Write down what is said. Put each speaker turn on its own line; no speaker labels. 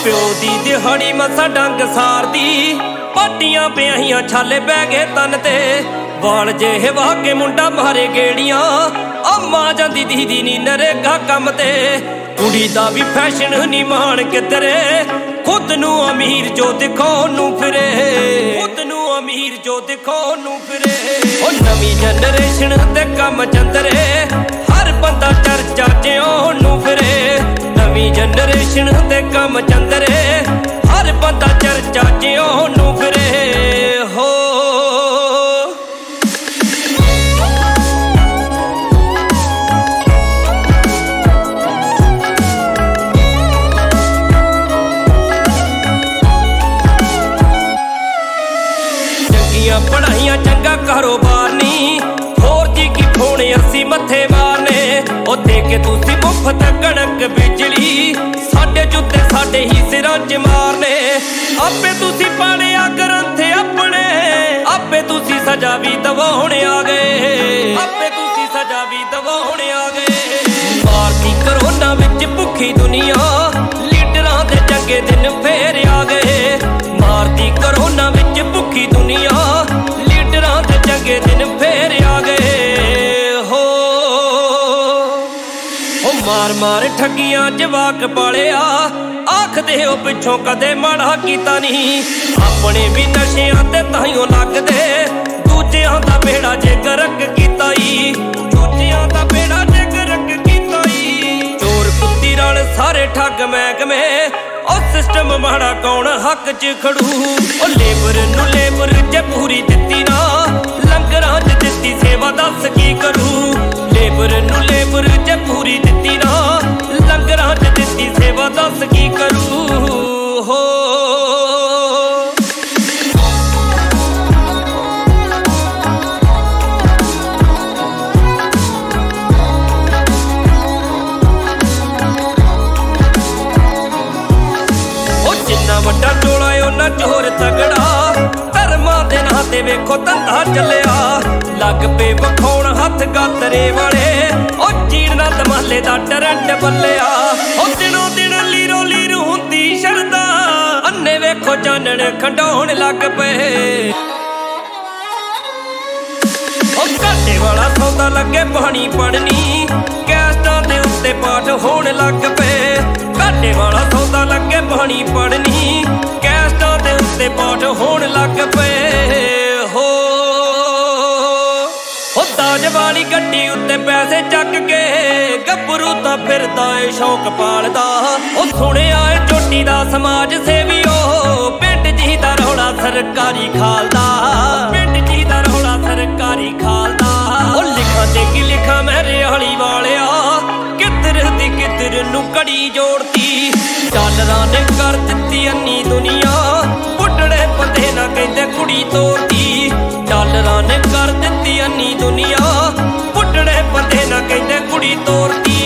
ਪਿਓ ਦੀ ਦਿਹਾੜੀ ਮਸਾਂ ਡੰਗ ਸਾਰਦੀ, ਪਾਟੀਆਂ ਪਿਆਹੀਆਂ ਛਾਲੇ ਬਹਿ ਗਏ ਤਨ ਤੇ, ਵਾਲ ਜਿਹੇ ਵਾਹ ਕੇ ਮੁੰਡਾ ਮਾਰੇ ਗੇੜੀਆਂ, ਅੰਮਾ ਜਾਂਦੀ ਦੀਦੀ ਨੀ ਨਰੇਗਾ ਕੰਮ ਤੇ। ਕੁੜੀ ਦਾ ਵੀ ਫੈਸ਼ਨ ਨੀ ਮਾਣ ਕਿਧਰੇ, ਖੁਦ ਨੂੰ ਅਮੀਰ ਜੋ ਦਿਖਾਉਣ ਨੂੰ ਫਿਰੇ, ਖੁਦ ਨੂੰ ਅਮੀਰ ਜੋ ਦਿਖਾਉਣ ਨੂੰ ਫਿਰੇ। ਉਹ ਨਵੀਂ ਜਨਰੇਸ਼ਨ ਤੇ ਕੰਮ ਚੰਦਰੇ, ਹਰ ਬੰਦਾ ਚਰਚਾ ਜਿਉਣ ਨੂੰ ਫਿਰੇ। ਨਵੀਂ ਜਨਰੇਸ਼ਨ ਤੇ ਕੰਮ ਚੰਦਰੇ, ਹਰ ਬੰਦਾ ਚਰਚਾ ਜਿਉਣ ਨੂੰ ਫਿਰੇ ਹੋ। ਚੰਗੀਆਂ ਪੜ੍ਹਾਈਆਂ ਚੰਗਾ ਕਾਰੋਬਾਰ ਨੀ, ਹੋਰ ਜੀ ਕੀ ਫੋਨ ਅਸੀਂ ਮੱਥੇ ਮਾਰਨੇ। ਉਹ ਦੇ ਕੇ ਤੁਸੀਂ ਮੁਫਤ ਕਣਕ ਬਿਜਲੀ, ਸਾਡੇ ਜੁੱਤੇ ਸਾਡੇ ਹੀ ਸਿਰਾਂ 'ਚ ਮਾਰਨੇ। ਆਪੇ ਤੁਸੀਂ ਪਾਲਿਆ ਗ੍ਰੰਥ ਆਪਣੇ, ਆਪੇ ਤੁਸੀਂ ਸਜ਼ਾ ਵੀ ਦਵਾਉਣ ਆ ਗਏ, ਆਪੇ ਤੁਸੀਂ ਸਜ਼ਾ ਵੀ ਦਵਾਉਣ ਆ ਗਏ। ਮਾਰਦੀ ਕਰੋਨਾ ਵਿੱਚ ਭੁੱਖੀ ਦੁਨੀਆ, ਲੀਡਰਾਂ ਦੇ ਚੰਗੇ ਦਿਨ ਫੇਰ ਆ ਗਏ। ਮਾਰਦੀ ਕਰੋਨਾ ਵਿੱਚ ਭੁੱਖੀ ਦੁਨੀਆ, ਲੀਡਰਾਂ ਦੇ ਚੰਗੇ ਦਿਨ ਫੇਰ ਆ ਗਏ ਹੋ। ਮਾਰ ਮਾਰ ਠੱਗੀਆਂ ਜਵਾਕ ਪਾਲਿਆ, ਆਖਦੇ ਉਹ ਪਿੱਛੋਂ ਕਦੇ ਮਾੜਾ ਕੀਤਾ ਨਹੀਂ। ਆਪਣੇ ਵੀ ਨਸ਼ਿਆਂ ਤੇ ਤਾਈਓ ਲੱਗਦੇ, ਦੂਜਿਆਂ ਦਾ ਬੇੜਾ ਜੇ ਗਰਕ ਕੀਤਾ ਈ, ਦੂਜਿਆਂ ਦਾ ਬੇੜਾ ਜੇ ਗਰਕ ਕੀਤਾ ਈ। ਚੋਰ ਕੁੱਤੀ ਰਲ ਸਾਰੇ ਠੱਗ ਮਹਿਕਮੇ, ਉਹ ਸਿਸਟਮ ਮਾੜਾ ਕੌਣ ਹੱਕ 'ਚ ਖੜੂ। ਉਹ ਲੇਬਰ ਨੂੰ ਲੇਬਰ ਜੇ ਪੂਰੀ ਦਿੱਤੀ ਨਾ, ਲੰਗਰਾਂ 'ਚ ਦਿੱਤੀ ਸੇਵਾ ਦੱਸ ਕੀ ਕਰੂ। ਲੇਬਰ ਨੂੰ ਲੇਬਰ ਜੇ ਪੂਰੀ ਦਿੱਤੀ ਨਾ, ਲੰਗਰਾਂ 'ਚ ਦਿੱਤੀ ਸੇਵਾ ਦੱਸ ਕੀ ਕਰੂ ਹੋ। ਜਿੰਨਾ ਵੱਡਾ ਟੋਲਾ ਉਹਨਾਂ ਜ਼ੋਰ ਤਗੜਾ, ਧਰਮਾਂ ਦੇ ਨਾਂ ਤੇ ਵੇਖੋ ਧੰਦਾ ਚੱਲਿਆ। ਲੱਗ ਪਏ ਵਿਖਾਉਣ ਹੱਥ ਗਾਤਰੇ ਵਾਲੇ, ਉਹ ਚੀੜਨਾ ਧਮਾਲੇ ਦਾ ਟਰੈਂਡ ਬੱਲਿਆ। ਉਹ ਦਿਨੋਂ ਦਿਨ ਲੀਰੋ ਲੀਰ ਹੁੰਦੀ ਸ਼ਰਦਾ, ਅੰਨੇ ਵੇਖੋ ਚਾਨਣ ਖੰਡਾਉਣ ਲੱਗ ਪਏ। ਉਹ ਘਾਟੇ ਵਾਲਾ ਸੌਦਾ ਲੱਗੇ ਬਾਣੀ ਪੜਨੀ, ਕੈਸਟਾਂ ਦੇ ਉੱਤੇ ਪਾਠ ਹੋਣ ਲੱਗ ਪਏ। ਘਾਟੇ ਵਾਲਾ ਸੌਦਾ ਲੱਗੇ ਬਾਣੀ ਪੜਨੀ, ਕੈਸਟਾਂ ਦੇ ਉੱਤੇ ਪਾਠ ਹੋਣ ਲੱਗ ਪਏ ਹੋ। ਉਹ ਦਾਜ ਵਾਲੀ ਗੱਡੀ ਉੱਤੇ ਪੈਸੇ ਚੱਕ ਕੇ, ਗੱਭਰੂ ਤਾਂ ਫਿਰਦਾ ਏ ਸ਼ੌਕ ਪਾਲਦਾ। ਉਹ ਸੁਣਿਆ ਏ ਚੋਟੀ ਦਾ ਸਮਾਜ ਸੇਵੀ, ਉਹ ਪਿੰਡ ਜੀ ਦਾ ਰੌਲਾ ਸਰਕਾਰੀ ਖਾਲਦਾ, ਪਿੰਡ ਜੀ ਦਾ ਰੌਲਾ ਸਰਕਾਰੀ ਖਾਲਦਾ। ਉਹ ਲਿਖਾਂ ਤੇ ਕੀ ਲਿਖਾਂ ਮੈਂ ਰਿਆਲੀ ਵਾਲਿਆ, ਕਿੱਧਰ ਦੀ ਕਿੱਧਰ ਨੂੰ ਕੜੀ ਜੋੜਤੀ। ਡਾਲਰਾਂ ਨੇ ਕਰ ਦਿੱਤੀ ਅੰਨੀ ਦੁਨੀਆ, ਬੁੱਢੜੇ ਬੰਦੇ ਨਾ ਕਹਿੰਦੇ ਕੁੜੀ ਤੋਰਦੀ। ਡਾਲਰਾਂ ਨੇ ਕਰ ਦਿੱਤੀ ਅੰਨੀ ਦੁਨੀਆ, ਬੁੱਢੜੇ ਬੰਦੇ ਨਾ ਕਹਿੰਦੇ ਕੁੜੀ ਤੋਰਦੀ।